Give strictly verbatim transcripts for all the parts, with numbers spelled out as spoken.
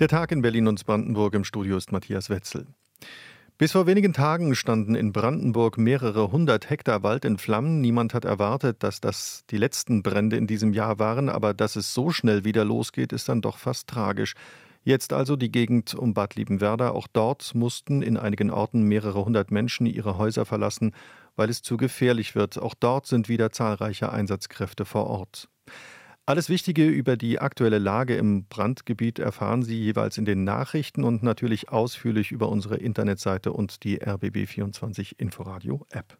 Der Tag in Berlin und Brandenburg. Im Studio ist Matthias Wetzel. Bis vor wenigen Tagen standen in Brandenburg mehrere hundert Hektar Wald in Flammen. Niemand hat erwartet, dass das die letzten Brände in diesem Jahr waren, aber dass es so schnell wieder losgeht, ist dann doch fast tragisch. Jetzt also die Gegend um Bad Liebenwerda. Auch dort mussten in einigen Orten mehrere hundert Menschen ihre Häuser verlassen, weil es zu gefährlich wird. Auch dort sind wieder zahlreiche Einsatzkräfte vor Ort. Alles Wichtige über die aktuelle Lage im Brandgebiet erfahren Sie jeweils in den Nachrichten und natürlich ausführlich über unsere Internetseite und die R B B vierundzwanzig Inforadio App.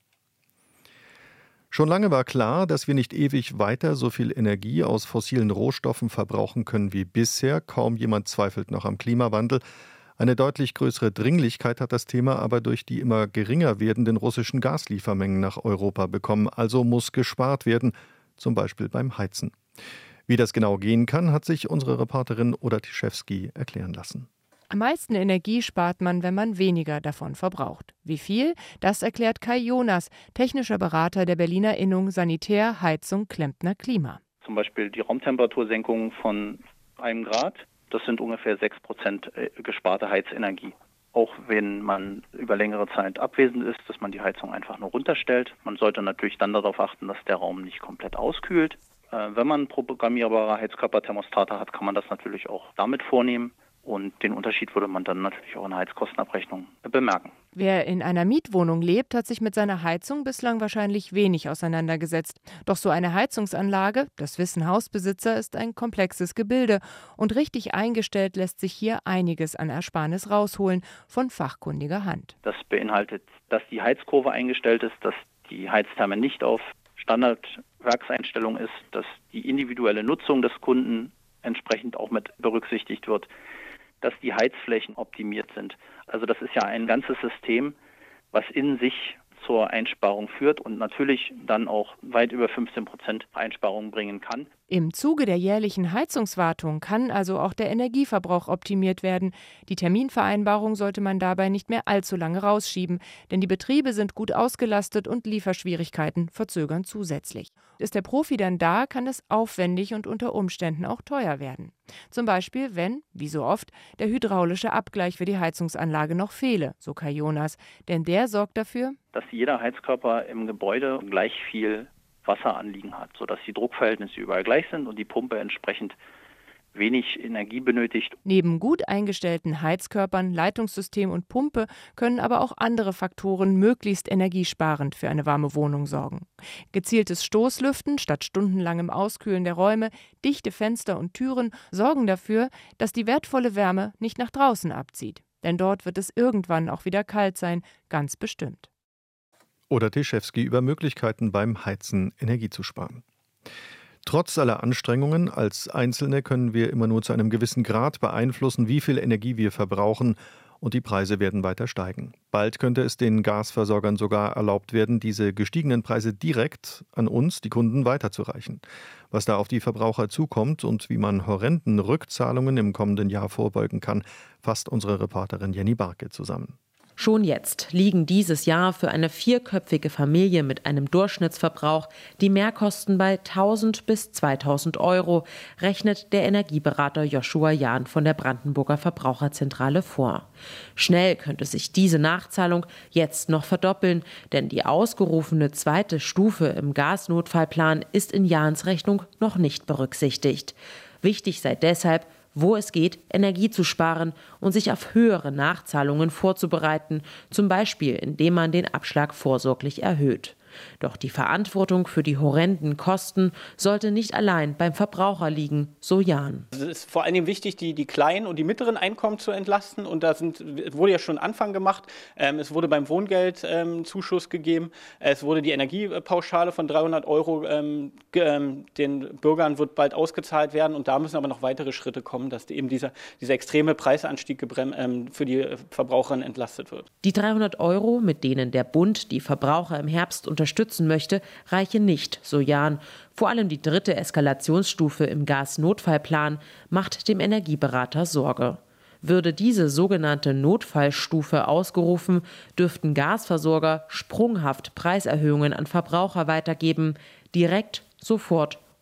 Schon lange war klar, dass wir nicht ewig weiter so viel Energie aus fossilen Rohstoffen verbrauchen können wie bisher. Kaum jemand zweifelt noch am Klimawandel. Eine deutlich größere Dringlichkeit hat das Thema aber durch die immer geringer werdenden russischen Gasliefermengen nach Europa bekommen. Also muss gespart werden, zum Beispiel beim Heizen. Wie das genau gehen kann, hat sich unsere Reporterin Oda Tiszewski erklären lassen. Am meisten Energie spart man, wenn man weniger davon verbraucht. Wie viel? Das erklärt Kai Jonas, technischer Berater der Berliner Innung Sanitär, Heizung, Klempner Klima. Zum Beispiel die Raumtemperatursenkung von einem Grad, das sind ungefähr sechs Prozent gesparte Heizenergie. Auch wenn man über längere Zeit abwesend ist, dass man die Heizung einfach nur runterstellt. Man sollte natürlich dann darauf achten, dass der Raum nicht komplett auskühlt. Äh, wenn man programmierbare Heizkörperthermostate hat, kann man das natürlich auch damit vornehmen. Und den Unterschied würde man dann natürlich auch in der Heizkostenabrechnung bemerken. Wer in einer Mietwohnung lebt, hat sich mit seiner Heizung bislang wahrscheinlich wenig auseinandergesetzt. Doch so eine Heizungsanlage, das wissen Hausbesitzer, ist ein komplexes Gebilde. Und richtig eingestellt lässt sich hier einiges an Ersparnis rausholen, von fachkundiger Hand. Das beinhaltet, dass die Heizkurve eingestellt ist, dass die Heiztherme nicht auf Standardwerkseinstellung ist, dass die individuelle Nutzung des Kunden entsprechend auch mit berücksichtigt wird, dass die Heizflächen optimiert sind. Also das ist ja ein ganzes System, was in sich zur Einsparung führt und natürlich dann auch weit über fünfzehn Prozent Einsparungen bringen kann. Im Zuge der jährlichen Heizungswartung kann also auch der Energieverbrauch optimiert werden. Die Terminvereinbarung sollte man dabei nicht mehr allzu lange rausschieben, denn die Betriebe sind gut ausgelastet und Lieferschwierigkeiten verzögern zusätzlich. Ist der Profi dann da, kann es aufwendig und unter Umständen auch teuer werden. Zum Beispiel, wenn, wie so oft, der hydraulische Abgleich für die Heizungsanlage noch fehle, so Kai Jonas. Denn der sorgt dafür, dass jeder Heizkörper im Gebäude gleich viel Wasser anliegen hat, sodass die Druckverhältnisse überall gleich sind und die Pumpe entsprechend wenig Energie benötigt. Neben gut eingestellten Heizkörpern, Leitungssystem und Pumpe können aber auch andere Faktoren möglichst energiesparend für eine warme Wohnung sorgen. Gezieltes Stoßlüften statt stundenlangem Auskühlen der Räume, dichte Fenster und Türen sorgen dafür, dass die wertvolle Wärme nicht nach draußen abzieht. Denn dort wird es irgendwann auch wieder kalt sein, ganz bestimmt. Oda Tiszewski über Möglichkeiten beim Heizen Energie zu sparen. Trotz aller Anstrengungen als Einzelne können wir immer nur zu einem gewissen Grad beeinflussen, wie viel Energie wir verbrauchen, und die Preise werden weiter steigen. Bald könnte es den Gasversorgern sogar erlaubt werden, diese gestiegenen Preise direkt an uns, die Kunden, weiterzureichen. Was da auf die Verbraucher zukommt und wie man horrenden Rückzahlungen im kommenden Jahr vorbeugen kann, fasst unsere Reporterin Jenny Barke zusammen. Schon jetzt liegen dieses Jahr für eine vierköpfige Familie mit einem Durchschnittsverbrauch die Mehrkosten bei tausend bis zweitausend Euro, rechnet der Energieberater Joshua Jahn von der Brandenburger Verbraucherzentrale vor. Schnell könnte sich diese Nachzahlung jetzt noch verdoppeln, denn die ausgerufene zweite Stufe im Gasnotfallplan ist in Jahns Rechnung noch nicht berücksichtigt. Wichtig sei deshalb, wo es geht, Energie zu sparen und sich auf höhere Nachzahlungen vorzubereiten, zum Beispiel indem man den Abschlag vorsorglich erhöht. Doch die Verantwortung für die horrenden Kosten sollte nicht allein beim Verbraucher liegen, so Jahn. Es ist vor allem wichtig, die, die kleinen und die mittleren Einkommen zu entlasten. Und da sind, wurde ja schon ein Anfang gemacht. Ähm, es wurde beim Wohngeld ähm, Zuschuss gegeben. Es wurde die Energiepauschale von dreihundert Euro ähm, ähm, den Bürgern wird bald ausgezahlt werden. Und da müssen aber noch weitere Schritte kommen, dass eben dieser, dieser extreme Preisanstieg gebrem, ähm, für die Verbraucherinnen entlastet wird. Die dreihundert Euro, mit denen der Bund die Verbraucher im Herbst unter unterstützen möchte, reiche nicht, so Jahn. Vor allem die dritte Eskalationsstufe im Gasnotfallplan macht dem Energieberater Sorge. Würde diese sogenannte Notfallstufe ausgerufen, dürften Gasversorger sprunghaft Preiserhöhungen an Verbraucher weitergeben, direkt, sofort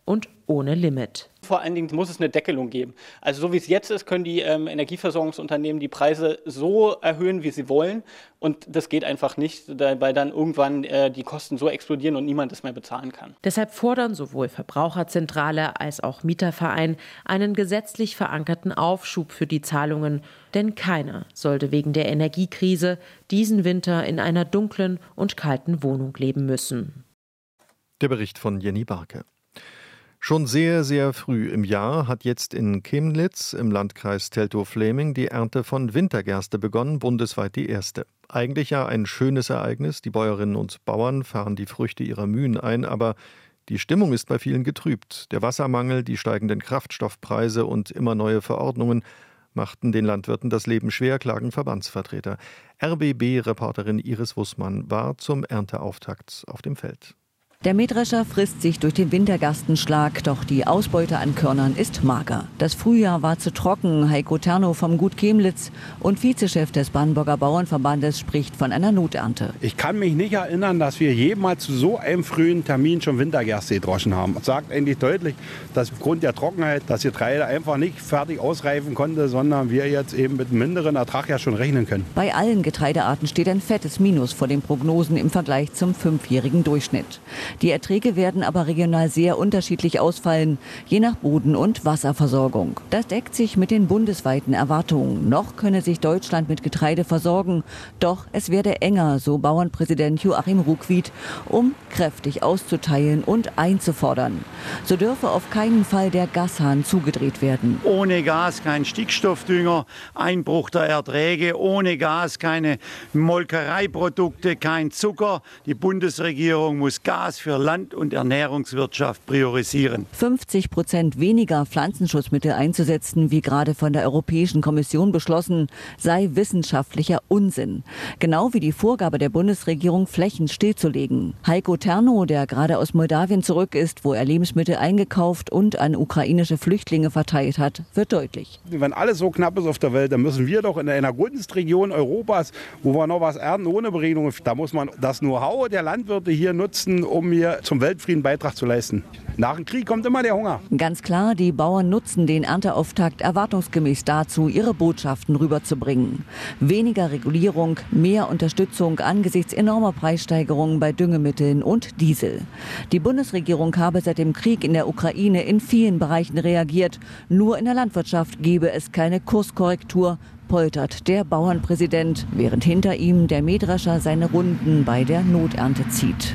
und ohne Limit. Vor allen Dingen muss es eine Deckelung geben. Also so wie es jetzt ist, können die ähm, Energieversorgungsunternehmen die Preise so erhöhen, wie sie wollen. Und das geht einfach nicht, weil dann irgendwann äh, die Kosten so explodieren und niemand es mehr bezahlen kann. Deshalb fordern sowohl Verbraucherzentrale als auch Mieterverein einen gesetzlich verankerten Aufschub für die Zahlungen. Denn keiner sollte wegen der Energiekrise diesen Winter in einer dunklen und kalten Wohnung leben müssen. Der Bericht von Jenny Barke. Schon sehr, sehr früh im Jahr hat jetzt in Chemnitz im Landkreis Teltow-Fläming die Ernte von Wintergerste begonnen, bundesweit die erste. Eigentlich ja ein schönes Ereignis. Die Bäuerinnen und Bauern fahren die Früchte ihrer Mühen ein, aber die Stimmung ist bei vielen getrübt. Der Wassermangel, die steigenden Kraftstoffpreise und immer neue Verordnungen machten den Landwirten das Leben schwer, klagen Verbandsvertreter. R B B-Reporterin Iris Wussmann war zum Ernteauftakt auf dem Feld. Der Mähdrescher frisst sich durch den Wintergerstenschlag, doch die Ausbeute an Körnern ist mager. Das Frühjahr war zu trocken. Heiko Terno vom Gut Chemnitz und Vizechef des Brandenburger Bauernverbandes spricht von einer Noternte. Ich kann mich nicht erinnern, dass wir jemals zu so einem frühen Termin schon Wintergerste gedroschen haben. Das sagt eigentlich deutlich, dass aufgrund der Trockenheit das Getreide einfach nicht fertig ausreifen konnte, sondern wir jetzt eben mit einem minderen Ertrag ja schon rechnen können. Bei allen Getreidearten steht ein fettes Minus vor den Prognosen im Vergleich zum fünfjährigen Durchschnitt. Die Erträge werden aber regional sehr unterschiedlich ausfallen, je nach Boden- und Wasserversorgung. Das deckt sich mit den bundesweiten Erwartungen. Noch könne sich Deutschland mit Getreide versorgen, doch es werde enger, so Bauernpräsident Joachim Ruckwied, um kräftig auszuteilen und einzufordern. So dürfe auf keinen Fall der Gashahn zugedreht werden. Ohne Gas kein Stickstoffdünger, Einbruch der Erträge, ohne Gas keine Molkereiprodukte, kein Zucker. Die Bundesregierung muss Gas für Land- und Ernährungswirtschaft priorisieren. fünfzig Prozent weniger Pflanzenschutzmittel einzusetzen, wie gerade von der Europäischen Kommission beschlossen, sei wissenschaftlicher Unsinn. Genau wie die Vorgabe der Bundesregierung, Flächen stillzulegen. Heiko Terno, der gerade aus Moldawien zurück ist, wo er Lebensmittel eingekauft und an ukrainische Flüchtlinge verteilt hat, wird deutlich. Wenn alles so knapp ist auf der Welt, dann müssen wir doch in einer Gunstregion Europas, wo wir noch was ernten ohne Beregnung, da muss man das Know-how der Landwirte hier nutzen, um hier zum Weltfrieden Beitrag zu leisten. Nach dem Krieg kommt immer der Hunger. Ganz klar, die Bauern nutzen den Ernteauftakt erwartungsgemäß dazu, ihre Botschaften rüberzubringen. Weniger Regulierung, mehr Unterstützung angesichts enormer Preissteigerungen bei Düngemitteln und Diesel. Die Bundesregierung habe seit dem Krieg in der Ukraine in vielen Bereichen reagiert. Nur in der Landwirtschaft gebe es keine Kurskorrektur, poltert der Bauernpräsident, während hinter ihm der Mähdrescher seine Runden bei der Noternte zieht.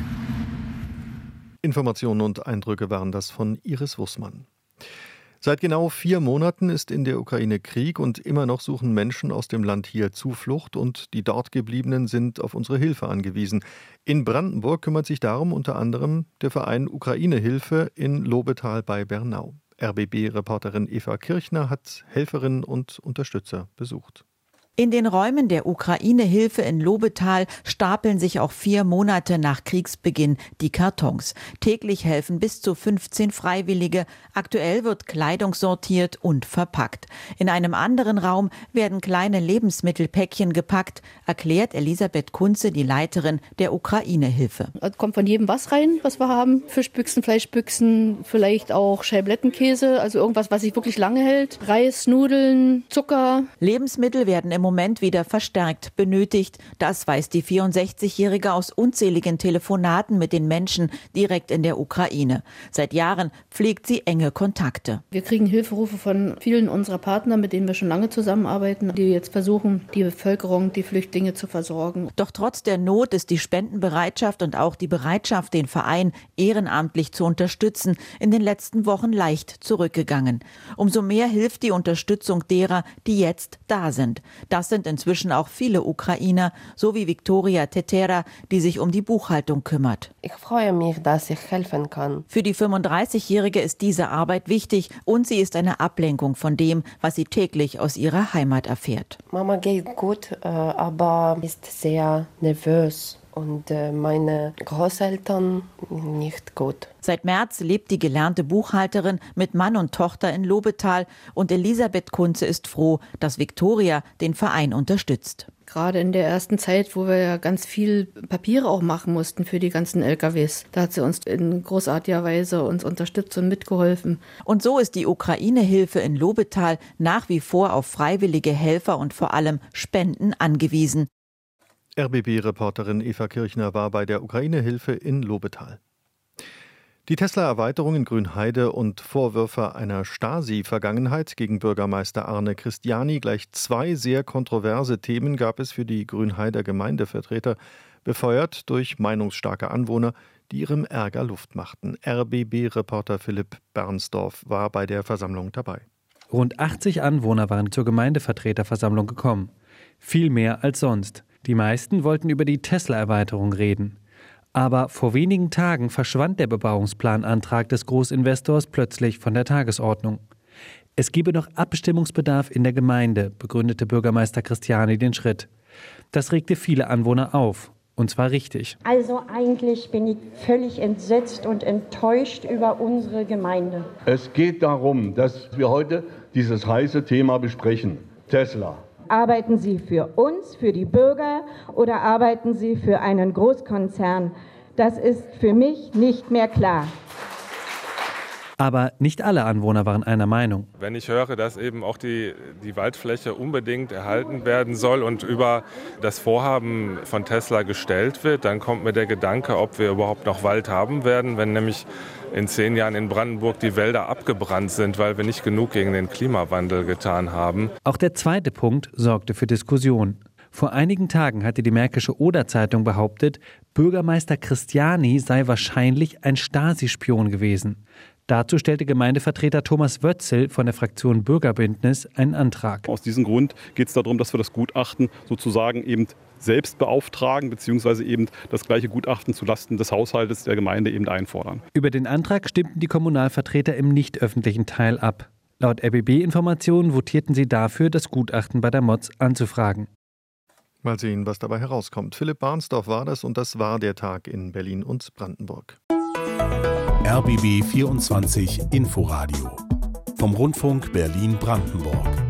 Informationen und Eindrücke waren das von Iris Wussmann. Seit genau vier Monaten ist in der Ukraine Krieg und immer noch suchen Menschen aus dem Land hier Zuflucht und die dort Gebliebenen sind auf unsere Hilfe angewiesen. In Brandenburg kümmert sich darum unter anderem der Verein Ukraine-Hilfe in Lobetal bei Bernau. R B B-Reporterin Eva Kirchner hat Helferinnen und Unterstützer besucht. In den Räumen der Ukraine-Hilfe in Lobetal stapeln sich auch vier Monate nach Kriegsbeginn die Kartons. Täglich helfen bis zu fünfzehn Freiwillige. Aktuell wird Kleidung sortiert und verpackt. In einem anderen Raum werden kleine Lebensmittelpäckchen gepackt, erklärt Elisabeth Kunze, die Leiterin der Ukraine-Hilfe. Es kommt von jedem was rein, was wir haben. Fischbüchsen, Fleischbüchsen, vielleicht auch Scheiblettenkäse, also irgendwas, was sich wirklich lange hält. Reis, Nudeln, Zucker. Lebensmittel werden im Moment wieder verstärkt benötigt. Das weiß die vierundsechzigjährige aus unzähligen Telefonaten mit den Menschen direkt in der Ukraine. Seit Jahren pflegt sie enge Kontakte. Wir kriegen Hilferufe von vielen unserer Partner, mit denen wir schon lange zusammenarbeiten, die jetzt versuchen, die Bevölkerung, die Flüchtlinge zu versorgen. Doch trotz der Not ist die Spendenbereitschaft und auch die Bereitschaft, den Verein ehrenamtlich zu unterstützen, in den letzten Wochen leicht zurückgegangen. Umso mehr hilft die Unterstützung derer, die jetzt da sind. Das sind inzwischen auch viele Ukrainer, so wie Viktoria Tetera, die sich um die Buchhaltung kümmert. Ich freue mich, dass ich helfen kann. Für die fünfunddreißigjährige ist diese Arbeit wichtig und sie ist eine Ablenkung von dem, was sie täglich aus ihrer Heimat erfährt. Mama geht gut, aber ist sehr nervös und äh, meine Großeltern nicht gut. Seit März lebt die gelernte Buchhalterin mit Mann und Tochter in Lobetal und Elisabeth Kunze ist froh, dass Viktoria den Verein unterstützt. Gerade in der ersten Zeit, wo wir ja ganz viel Papiere auch machen mussten für die ganzen L K Ws. Da hat sie uns in großartiger Weise uns unterstützt und mitgeholfen. Und so ist die Ukraine-Hilfe in Lobetal nach wie vor auf freiwillige Helfer und vor allem Spenden angewiesen. R B B-Reporterin Eva Kirchner war bei der Ukraine-Hilfe in Lobetal. Die Tesla-Erweiterung in Grünheide und Vorwürfe einer Stasi-Vergangenheit gegen Bürgermeister Arne Christiani, gleich zwei sehr kontroverse Themen gab es für die Grünheider Gemeindevertreter, befeuert durch meinungsstarke Anwohner, die ihrem Ärger Luft machten. R B B-Reporter Philipp Bernsdorf war bei der Versammlung dabei. Rund achtzig Anwohner waren zur Gemeindevertreterversammlung gekommen. Viel mehr als sonst. Die meisten wollten über die Tesla-Erweiterung reden. Aber vor wenigen Tagen verschwand der Bebauungsplanantrag des Großinvestors plötzlich von der Tagesordnung. Es gebe noch Abstimmungsbedarf in der Gemeinde, begründete Bürgermeister Christiani den Schritt. Das regte viele Anwohner auf, und zwar richtig. Also eigentlich bin ich völlig entsetzt und enttäuscht über unsere Gemeinde. Es geht darum, dass wir heute dieses heiße Thema besprechen, Tesla. Arbeiten Sie für uns, für die Bürger oder arbeiten Sie für einen Großkonzern? Das ist für mich nicht mehr klar. Aber nicht alle Anwohner waren einer Meinung. Wenn ich höre, dass eben auch die, die Waldfläche unbedingt erhalten werden soll und über das Vorhaben von Tesla gestellt wird, dann kommt mir der Gedanke, ob wir überhaupt noch Wald haben werden, wenn nämlich in zehn Jahren in Brandenburg die Wälder abgebrannt sind, weil wir nicht genug gegen den Klimawandel getan haben. Auch der zweite Punkt sorgte für Diskussion. Vor einigen Tagen hatte die Märkische Oder-Zeitung behauptet, Bürgermeister Christiani sei wahrscheinlich ein Stasi-Spion gewesen. Dazu stellte Gemeindevertreter Thomas Wötzel von der Fraktion Bürgerbündnis einen Antrag. Aus diesem Grund geht es darum, dass wir das Gutachten sozusagen eben selbst beauftragen, beziehungsweise eben das gleiche Gutachten zulasten des Haushaltes der Gemeinde eben einfordern. Über den Antrag stimmten die Kommunalvertreter im nicht öffentlichen Teil ab. Laut R B B-Informationen votierten sie dafür, das Gutachten bei der M O Z anzufragen. Mal sehen, was dabei herauskommt. Philipp Barnsdorf war das und das war der Tag in Berlin und Brandenburg. R B B vierundzwanzig Inforadio vom Rundfunk Berlin-Brandenburg.